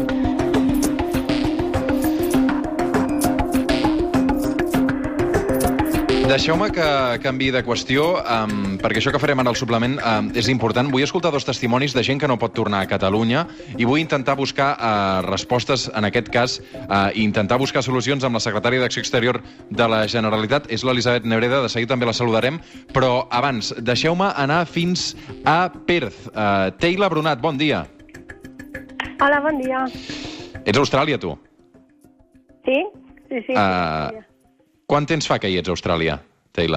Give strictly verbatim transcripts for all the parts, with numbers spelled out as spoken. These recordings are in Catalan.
Deixeu-me que canviï de qüestió, um, perquè això que farem ara al suplement um, és important. Vull escoltar dos testimonis de gent que no pot tornar a Catalunya i vull intentar buscar uh, respostes, en aquest cas, uh, i intentar buscar solucions amb la secretària d'Acció Exterior de la Generalitat. És l'Elisabet Nebreda, de seguida també la saludarem, però abans, deixeu-me anar fins a Perth. Uh, Teila Brunat, bon dia. Hola, bon dia. Ets a Austràlia, tu? Sí? Sí, sí. Uh, sí. Quant temps fa que hi ets a Austràlia, Teila?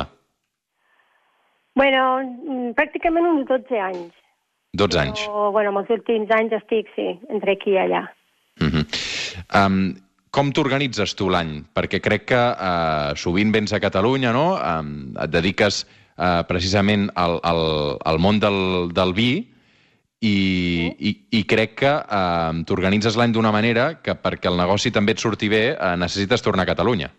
Bueno, pràcticament uns dotze anys. dotze anys. Però, bueno, en els últims anys estic, sí, entre aquí i allà. Uh -huh. um, com t'organitzes tu l'any? Perquè crec que uh, sovint vens a Catalunya, no? Um, et dediques uh, precisament al, al, al món del, del vi i, sí. i, i crec que uh, t'organitzes l'any d'una manera que perquè el negoci també et surti bé uh, necessites tornar a Catalunya.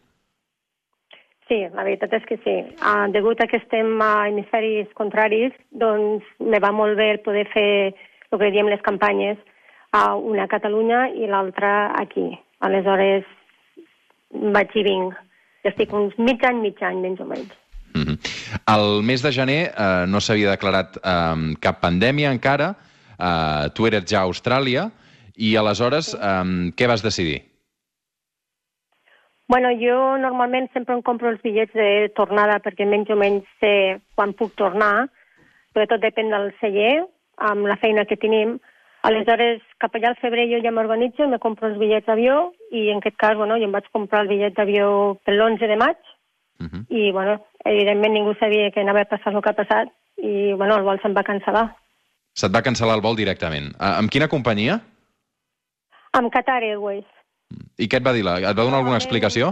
Sí, la veritat és que sí. Uh, degut a que estem a hemisferis contraris, doncs me va molt bé poder fer el que diem les campanyes, uh, una a Catalunya i l'altra aquí. Aleshores, vaig i vinc. Estic uns mig any, mig any, menys o menys. Mm-hmm. El mes de gener eh, no s'havia declarat eh, cap pandèmia encara. Eh, tu eres ja a Austràlia i aleshores sí. eh, què vas decidir? Bueno, jo normalment sempre em compro els bitllets de tornada perquè menys o menys sé quan puc tornar, però tot depèn del celler, amb la feina que tenim. Aleshores, cap allà al febrer jo ja m'organitzo, me compro els bitllets d'avió i en aquest cas, bueno, jo em vaig comprar el bitllet d'avió per l'onze de maig uh-huh. i, bueno, evidentment ningú sabia que anava a passar el que ha passat i, bueno, el vol se'n va cancel·lar. Se't va cancel·lar el vol directament. Uh, amb quina companyia? Amb Qatar Airways. I què et va dir? Et va donar alguna explicació?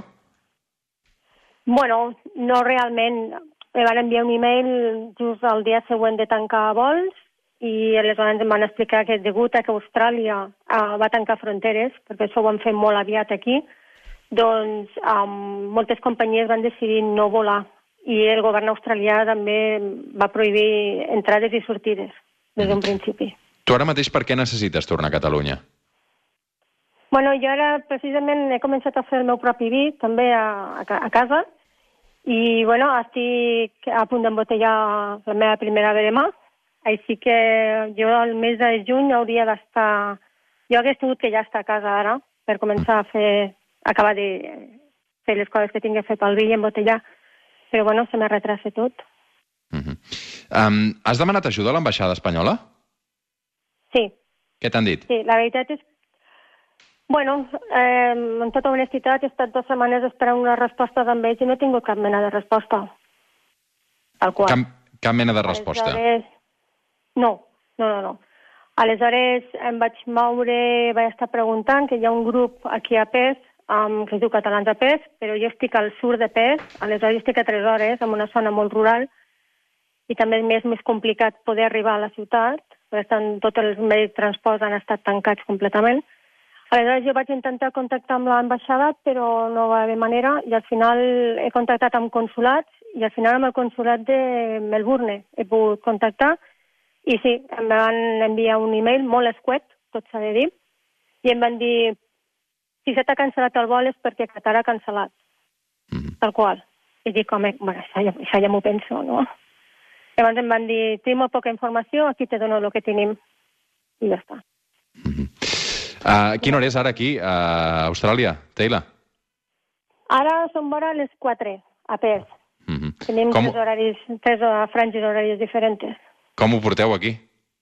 Bueno, no realment. Me van enviar un email just el dia següent de tancar vols i aleshores em van explicar que degut a que Austràlia uh, va tancar fronteres, perquè això ho van fer molt aviat aquí, doncs um, moltes companyies van decidir no volar i el govern australià també va prohibir entrades i sortides des d'un mm. principi. Tu ara mateix per què necessites tornar a Catalunya? Bueno, jo ara precisament he començat a fer el meu propi vi, també a, a, a casa, i bueno, estic a punt d'embotellar la meva primera verema, així que jo al mes de juny hauria d'estar... Jo hagués tingut que ja estar a casa ara, per començar a fer, acabar de fer les coses que tinc que fer pel vi i embotellar, però bueno, se me retrasa tot. Uh-huh. um, has demanat ajuda a l'ambaixada espanyola? Sí. Què t'han dit? Sí, la veritat és Bueno, eh, en tota honestitat he estat dues setmanes esperant una resposta d'amb ells i no he tingut cap mena de resposta. Tal qual. Cap, cap mena de resposta? Aleshores... No, no, no, no. Aleshores em vaig moure, vaig estar preguntant, que hi ha un grup aquí a Pes, um, que es diu Catalans a Pes, però jo estic al sud de Pes, aleshores jo estic a tres hores, en una zona molt rural, i també és més complicat poder arribar a la ciutat, perquè estan, tots els medis de transport han estat tancats completament. Aleshores jo vaig intentar contactar amb l'ambaixada, però no va haver manera, i al final he contactat amb consulats, i al final amb el consulat de Melbourne he pogut contactar, i sí, em van enviar un email molt escuet, tot s'ha de dir, i em van dir, si se t'ha cancel·lat el vol és perquè Qatar ha cancel·lat, mm-hmm. tal qual. I dic, home, bueno, això ja, això ja m'ho penso, no? Llavors em van dir, tenim molt poca informació, aquí te dono el que tenim, i ja està. Mm-hmm. Uh, quina hora és ara aquí, a Austràlia, Teila? Ara són vora les quatre, a Perth. Mm-hmm. Tenim Com... tres horaris, tres franges horàries diferents. Com ho porteu aquí?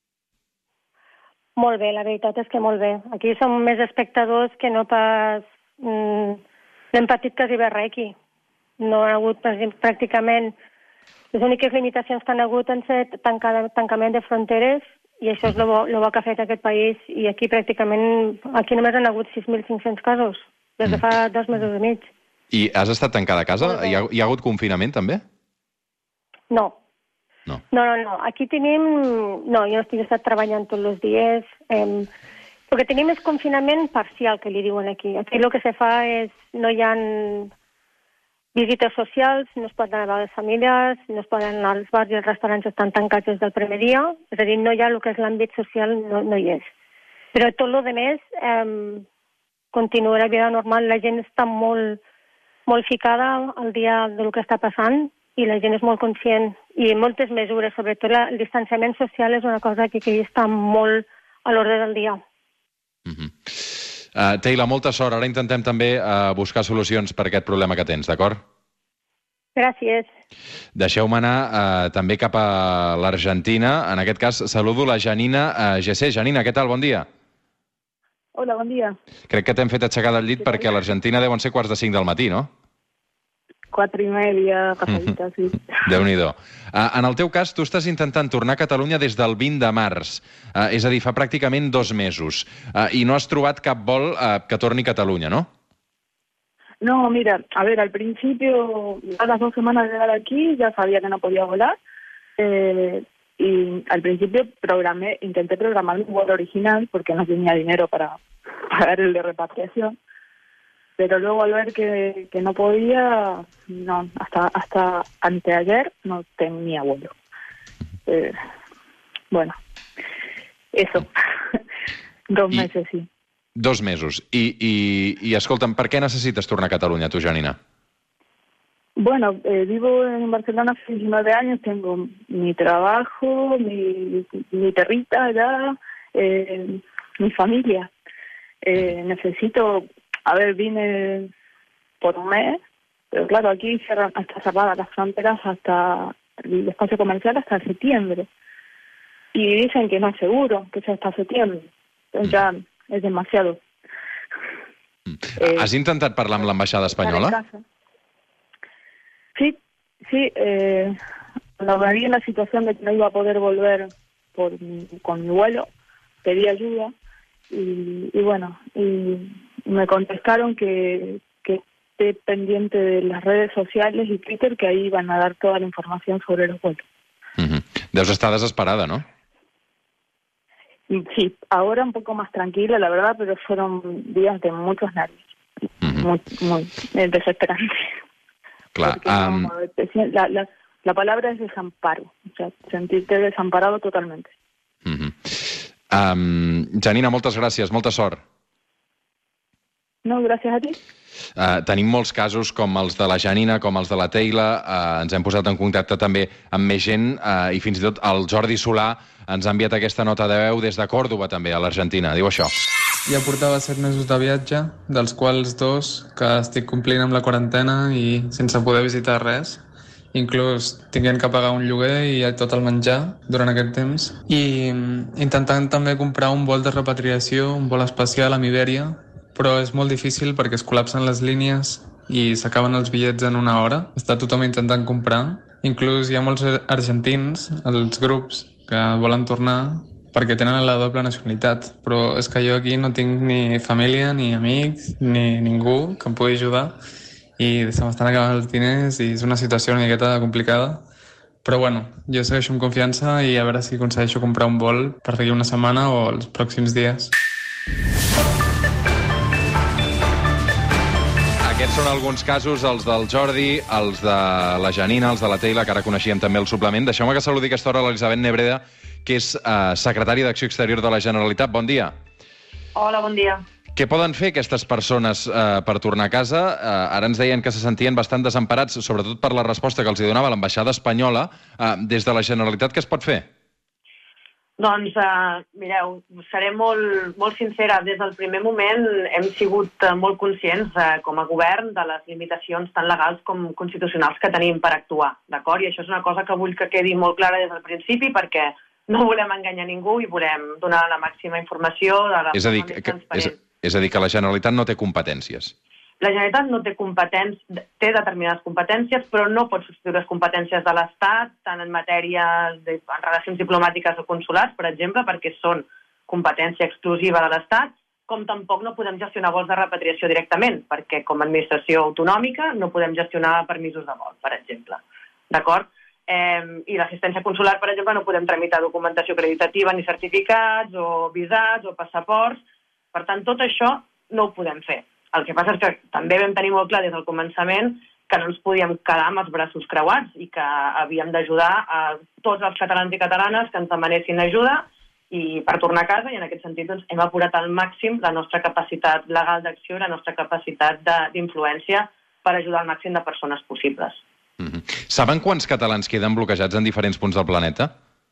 Molt bé, la veritat és que molt bé. Aquí som més espectadors que no pas... Mm, n'hem patit quasi res aquí. No ha hagut pràcticament... Les úniques limitacions que han hagut han estat tancament de fronteres i això és el bo, bo que ha fet aquest país, i aquí pràcticament, aquí només han hagut sis mil cinc-cents casos, des de fa dos mesos i mig. I has estat tancada a casa? Hi ha, hi ha hagut confinament, també? No. No. No, no, no. Aquí tenim... No, jo no estic estat treballant tots els dies. Eh, el que tenim és confinament parcial, que li diuen aquí. Aquí el que se fa és... No hi ha visites socials, no es poden anar a les famílies, no es poden anar als bars i els restaurants estan tancats des del primer dia, és a dir, no hi ha el que és l'àmbit social, no, no hi és. Però tot el que més eh, continua la vida normal. La gent està molt, molt ficada al dia del que està passant i la gent és molt conscient. I moltes mesures, sobretot la, el distanciament social és una cosa que aquí està molt a l'ordre del dia. Mm-hmm. uh, Teila, molta sort. Ara intentem també uh, buscar solucions per aquest problema que tens, d'acord? Gràcies. Deixeu-me anar uh, també cap a l'Argentina. En aquest cas, saludo la Janina uh, Gessé. Janina, què tal? Bon dia. Hola, bon dia. Crec que t'hem fet aixecar del llit perquè a l'Argentina deuen ser quarts de cinc del matí, no? Quatre i media, passadita, sí. Déu-n'hi-do. Uh, en el teu cas, tu estàs intentant tornar a Catalunya des del vint de març, uh, és a dir, fa pràcticament dos mesos, uh, i no has trobat cap vol uh, que torni a Catalunya, ¿no? No, mira, a ver, al principio, a las dos semanas de llegar aquí, ya sabía que no podía volar, eh, y al principio programé, intenté programar un vuelo original porque no tenía dinero para pagar el de repatriación, pero luego al ver que, que no podía, no, hasta hasta anteayer no tenía vuelo. Eh, bueno, eso, dos I, meses, sí. Dos mesos. I, i, i escolta'm, per què necessites tornar a Catalunya, tu, Janina? Bueno, eh, vivo en Barcelona hace diecinueve años, tengo mi trabajo, mi, mi perrita allá, eh, mi familia. Eh, necesito, a ver, vine por un mes, pero claro, aquí cierran, hasta cerradas las fronteras hasta el espacio comercial hasta septiembre. Y dicen que no es seguro, que es hasta septiembre. Entonces ya es demasiado. Eh, ¿Has intentat parlar amb l'ambaixada espanyola? Sí, sí. Eh, cuando me vi en la situación de que no iba a poder volver por, con mi vuelo, pedí ayuda y, y bueno, y me contestaron que, que esté pendiente de las redes sociales y Twitter, que ahí van a dar toda la información sobre los vuelos. Uh-huh. Deus estar desesperada, ¿no? Sí, ahora un poco más tranquila, la verdad, pero fueron días de muchos nervios. Uh-huh. Muy, muy desesperantes. Claro. Um... No, la, la, la palabra es desamparo, o sea, sentirte desamparado totalmente. Uh-huh. um, Janina, moltes gràcies, molta sort. No, gràcies a ti. Uh, tenim molts casos com els de la Janina, com els de la Teila, uh, ens hem posat en contacte també amb més gent uh, i fins i tot el Jordi Solà ens ha enviat aquesta nota de veu des de Còrdova també, a l'Argentina. Diu això. Ja portava set mesos de viatge, dels quals dos que estic complint amb la quarantena i sense poder visitar res, inclús tinguent que pagar un lloguer i tot el menjar durant aquest temps. I intentant també comprar un vol de repatriació, un vol especial amb Ibèria, però és molt difícil perquè es col·lapsen les línies i s'acaben els bitllets en una hora. Està tothom intentant comprar. Inclús hi ha molts argentins, els grups, que volen tornar perquè tenen la doble nacionalitat. Però és que jo aquí no tinc ni família, ni amics, ni ningú que em pugui ajudar i se m'estan acabant els diners i és una situació una miqueta complicada. Però bueno, jo segueixo amb confiança i a veure si aconsegueixo comprar un vol per d'aquí una setmana o els pròxims dies. Aquests són alguns casos, els del Jordi, els de la Janina, els de la Teila, que ara coneixíem també el suplement. Deixeu-me que saludi aquesta hora l'Elisabet Nebreda, que és eh, secretària d'Acció Exterior de la Generalitat. Bon dia. Hola, bon dia. Què poden fer aquestes persones eh, per tornar a casa? Eh, ara ens deien que se sentien bastant desemparats, sobretot per la resposta que els hi donava l'ambaixada espanyola. Eh, des de la Generalitat, què es pot fer? Doncs, eh, mireu, seré molt, molt sincera. Des del primer moment hem sigut eh, molt conscients eh, com a govern de les limitacions tant legals com constitucionals que tenim per actuar, d'acord? I això és una cosa que vull que quedi molt clara des del principi perquè no volem enganyar ningú i volem donar la màxima informació de la és a dir, forma més que, transparent. És, és a dir, que la Generalitat no té competències. La Generalitat no té competències, té determinades competències, però no pot substituir les competències de l'Estat, tant en matèria de en relacions diplomàtiques o consulars, per exemple, perquè són competència exclusiva de l'Estat, com tampoc no podem gestionar vols de repatriació directament, perquè com a administració autonòmica no podem gestionar permisos de vol, per exemple. D'acord? Eh, I l'assistència consular, per exemple, no podem tramitar documentació acreditativa ni certificats o visats o passaports. Per tant, tot això no ho podem fer. El que passa és que també vam tenir molt clar des del començament que no ens podíem quedar amb els braços creuats i que havíem d'ajudar a tots els catalans i catalanes que ens demanessin ajuda i per tornar a casa, i en aquest sentit doncs, hem apurat al màxim la nostra capacitat legal d'acció i la nostra capacitat d'influència per ajudar al màxim de persones possibles. Mm-hmm. Saben quants catalans queden bloquejats en diferents punts del planeta?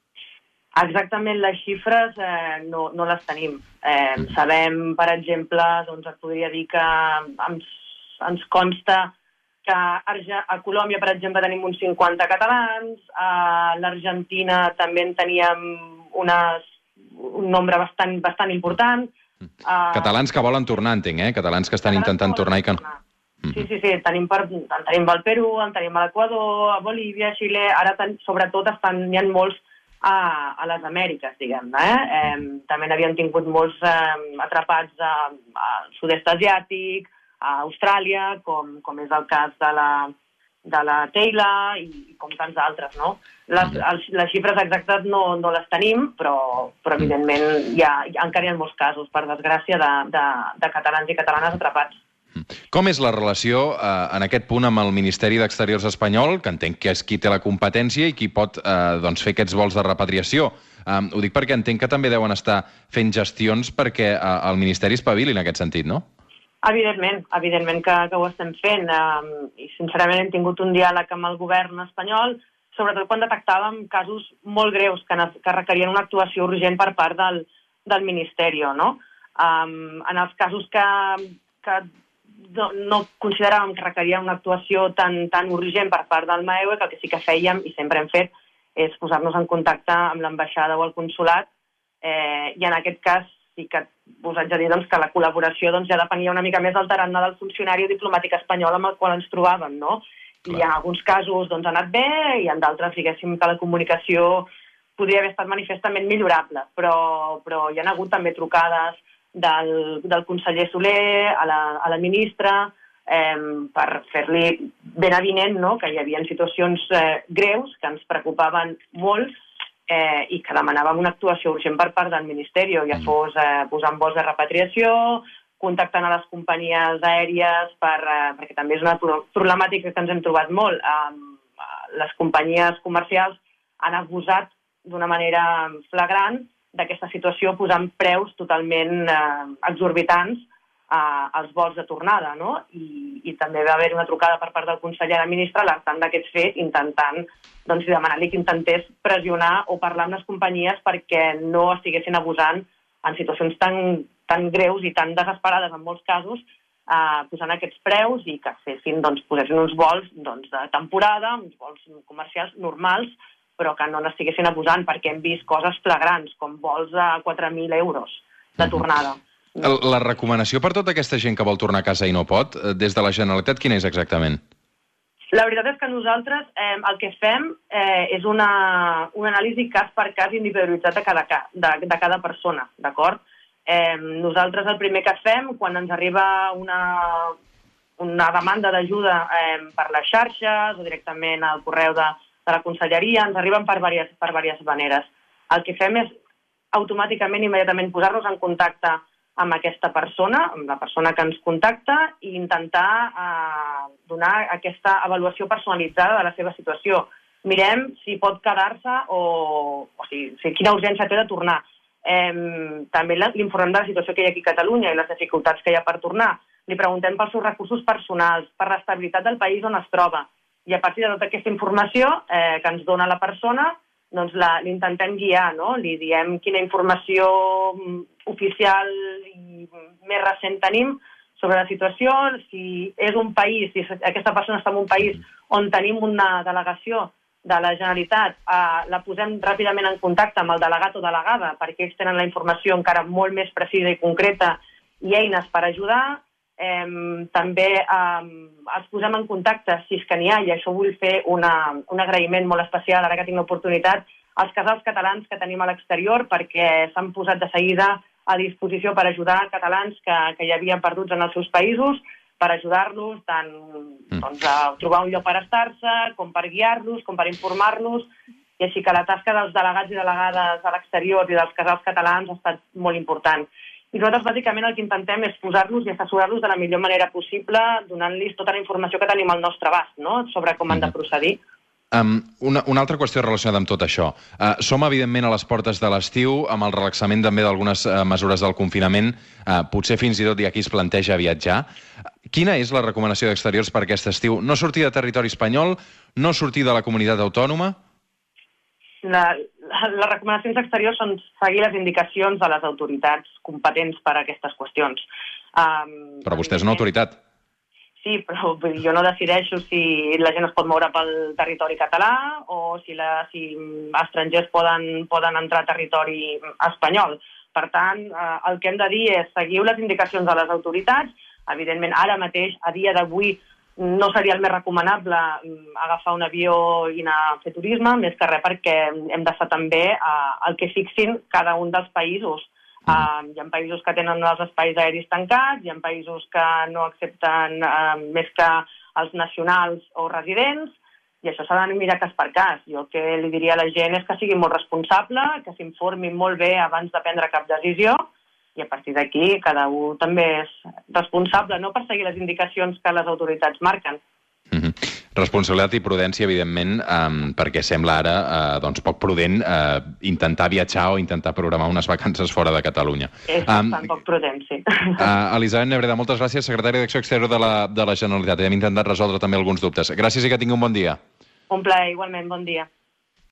Exactament les xifres eh, no, no les tenim. Eh, mm. Sabem, per exemple, doncs et podria dir que ens, ens consta que a Colòmbia, per exemple, tenim uns cinquanta catalans, a l'Argentina també en teníem unes, un nombre bastant, bastant important. Uh, catalans que volen tornar, entenc, eh? Catalans que estan intentant tornar i que... Tornar. Sí, sí, sí, tenim, per, en tenim al Perú, en tenim a l'Equador, a Bolívia, a Xile, ara ten, sobretot estan, hi ha molts a, a les Amèriques, diguem-ne. Eh? Eh, també n'havien tingut molts eh, atrapats al sud-est asiàtic, a Austràlia, com, com és el cas de la, de la Teila i com tants altres, no? Les, els, les xifres exactes no, no les tenim, però, però evidentment hi ha, hi ha, encara hi ha molts casos, per desgràcia, de, de, de catalans i catalanes atrapats. Com és la relació eh, en aquest punt amb el Ministeri d'Exteriors espanyol, que entenc que és qui té la competència i qui pot eh, doncs fer aquests vols de repatriació? Eh, ho dic perquè entenc que també deuen estar fent gestions perquè eh, el Ministeri espavili en aquest sentit, no? Evidentment, evidentment que, que ho estem fent. Eh, I sincerament hem tingut un diàleg amb el govern espanyol, sobretot quan detectàvem casos molt greus que, que requerien una actuació urgent per part del, del Ministeri, no? Um, en els casos que, que no, no consideràvem que requerien una actuació tan, tan urgent per part del M A E U E, que el que sí que fèiem, i sempre hem fet, és posar-nos en contacte amb l'ambaixada o el consulat, eh, i en aquest cas sí que us haig de dir doncs, que la col·laboració doncs, ja depenia una mica més del tarannà del funcionari diplomàtic espanyol amb el qual ens trobàvem, no? Clar. I en alguns casos doncs, ha anat bé, i en d'altres, diguéssim, que la comunicació podria haver estat manifestament millorable, però, però hi ha hagut també trucades del, del conseller Soler a la, a la ministra eh, per fer-li ben evident, no?, que hi havia situacions eh, greus que ens preocupaven molt eh, i que demanàvem una actuació urgent per part del Ministeri, ja fos eh, posant vols de repatriació, contactant a les companyies aèries, per, eh, perquè també és una problemàtica que ens hem trobat molt. Eh, les companyies comercials han abusat d'una manera flagrant d'aquesta situació, posant preus totalment eh, exorbitants eh, als vols de tornada, no? I, i també va haver una trucada per part del conseller a la ministra alertant d'aquests fets, intentant doncs, demanar-li que intentés pressionar o parlar amb les companyies perquè no estiguessin abusant en situacions tan, tan greus i tan desesperades en molts casos, eh, posant aquests preus i que fessin, doncs, posessin uns vols doncs, de temporada, uns vols comercials normals, però que no n'estiguessin abusant, perquè hem vist coses flagrants, com vols a quatre mil euros de tornada. La recomanació per tota aquesta gent que vol tornar a casa i no pot, des de la Generalitat, quina és exactament? La veritat és que nosaltres eh, el que fem eh, és una, una anàlisi cas per cas individualitzat de cada, de, de cada persona, d'acord? Eh, nosaltres el primer que fem, quan ens arriba una, una demanda d'ajuda eh, per les xarxes o directament al correu de de la conselleria, ens arriben per diverses, per diverses maneres. El que fem és automàticament, immediatament, posar-nos en contacte amb aquesta persona, amb la persona que ens contacta, i intentar eh, donar aquesta avaluació personalitzada de la seva situació. Mirem si pot quedar-se o, o si, si quina urgència té de tornar. Eh, també l'informem de la situació que hi ha aquí a Catalunya i les dificultats que hi ha per tornar. Li preguntem pels seus recursos personals, per l'estabilitat del país on es troba. I a partir de tota aquesta informació eh, que ens dona la persona, doncs l'intentem guiar, no? Li diem quina informació oficial i més recent tenim sobre la situació, si és un país, si aquesta persona està en un país on tenim una delegació de la Generalitat, eh, la posem ràpidament en contacte amb el delegat o delegada, perquè ells tenen la informació encara molt més precisa i concreta i eines per ajudar. Eh, també eh, els posem en contacte, si és que n'hi ha, i això vull fer una, un agraïment molt especial, ara que tinc l'oportunitat, als casals catalans que tenim a l'exterior, perquè s'han posat de seguida a disposició per ajudar catalans que, que hi havien perduts en els seus països, per ajudar-los tant doncs, a trobar un lloc per estar-se, com per guiar-los, com per informar-los, i així que la tasca dels delegats i delegades a l'exterior i dels casals catalans ha estat molt important. I nosaltres, bàsicament, el que intentem és posar-los i assessorar-los de la millor manera possible, donant-los tota la informació que tenim al nostre abast, no?, sobre com han de procedir. Um, una, una altra qüestió relacionada amb tot això. Uh, som, evidentment, a les portes de l'estiu, amb el relaxament també d'algunes uh, mesures del confinament. Uh, potser fins i tot hi ha qui es planteja viatjar. Quina és la recomanació d'exteriors per aquest estiu? No sortir de territori espanyol? No sortir de la comunitat autònoma? La, la, les recomanacions exteriors són seguir les indicacions de les autoritats competents per a aquestes qüestions. Um, Però vostè és una autoritat. Sí, però jo no decideixo si la gent es pot moure pel territori català o si, la, si estrangers poden, poden entrar a territori espanyol. Per tant, eh, el que hem de dir és seguir les indicacions de les autoritats. Evidentment, ara mateix, a dia d'avui, no seria el més recomanable agafar un avió i anar a fer turisme, més que res perquè hem d'estar també eh, el que fixin cada un dels països. Uh, hi ha països que tenen els espais aeris tancats, hi ha països que no accepten uh, més que els nacionals o residents, i això s'ha de mirar cas per cas. Jo el que li diria a la gent és que sigui molt responsable, que s'informi molt bé abans de prendre cap decisió, i a partir d'aquí cada un també és responsable, no per seguir les indicacions que les autoritats marquen. Mm-hmm. Responsabilitat i prudència, evidentment, um, perquè sembla ara uh, doncs, poc prudent uh, intentar viatjar o intentar programar unes vacances fora de Catalunya. És bastant um, poc prudent, sí. Uh, Elisabet Nebreda, moltes gràcies, secretària d'Acció Exterior de la, de la Generalitat. Hem intentat resoldre també alguns dubtes. Gràcies i que tingui un bon dia. Un plaer, igualment, bon dia.